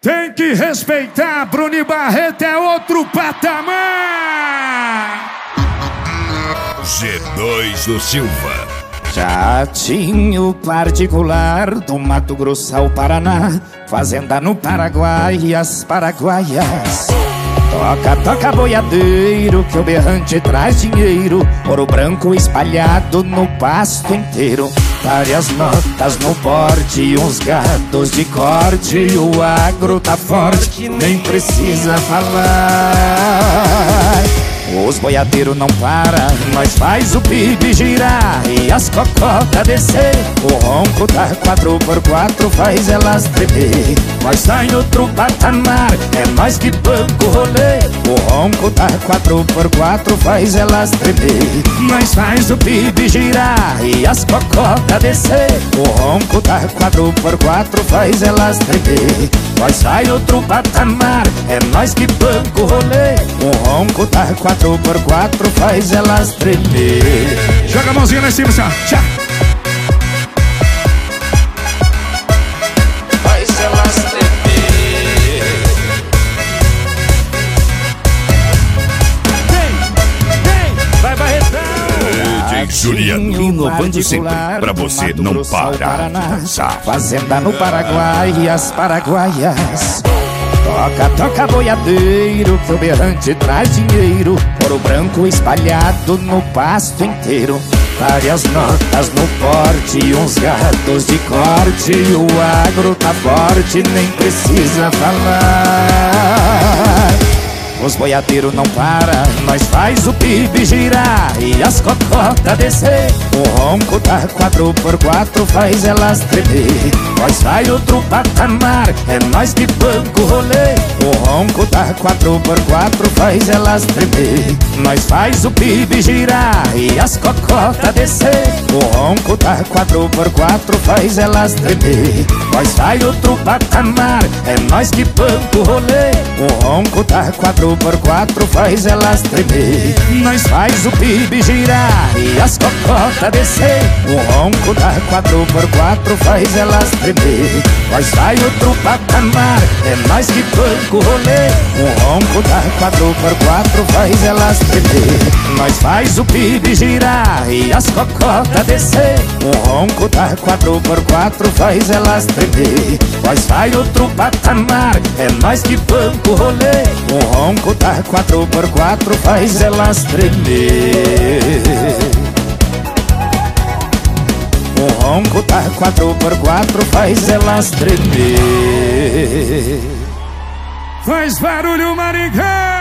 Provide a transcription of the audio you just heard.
Tem que respeitar, Bruno Barreto é outro patamar. G2 do Silva. Jatinho particular do Mato Grosso ao Paraná, fazenda no Paraguai e as paraguaias. Toca, toca boiadeiro, que o berrante traz dinheiro, ouro branco espalhado no pasto inteiro. Várias notas no porte e uns gatos de corte. O agro tá forte, nem precisa falar. Os boiadeiros não param, nós faz o PIB girar e as cocotas descer. O ronco da 4x4 faz elas tremer. Nós tá em outro patamar, é nós que banca o rolê. O ronco da 4x4 faz elas tremer. Nós faz o PIB girar e as cocotas descer. O ronco da 4x4 faz elas tremer. Nós tá em outro patamar, é nós que banca o rolê. O ronco da 4x4 faz elas tremer. Joga a mãozinha lá em cima, senhor. Tchau. Faz elas tremer. Vai, Barretão. DJ Juliano inovando sempre, pra você não parar de dançar. Fazenda no Paraguai e as paraguaias. Toca, toca boiadeiro, que o berrante traz dinheiro, ouro branco espalhado no pasto inteiro. Várias notas no porte e uns gatos de corte. O agro tá forte, nem precisa falar. Os boiadeiros não param, nós faz o PIB girar e as cocotas descer. O ronco da 4x4 faz elas tremer. Nós vai outro patamar, é nós que banca o rolê. O ronco da 4x4 faz elas tremer. Nós faz o PIB girar e as cocotas descer. O ronco da 4x4 faz elas tremer. Nós vai outro patamar, é nós que banca o rolê. O ronco da 4x4 faz elas tremer. Nós faz o PIB girar e as cocotas descer. O ronco da 4x4 faz elas tremer. Nós vai outro patamar, é nós que banca o rolê. O ronco da 4x4 faz elas tremer. Nós faz o PIB girar e as cocotas descer. O ronco da 4x4 faz elas tremer. Nós vai outro patamar, é nós que banca o rolê. O ronco da 4x4 faz elas tremer. O ronco da 4x4 faz elas tremer. Faz barulho, Maringá.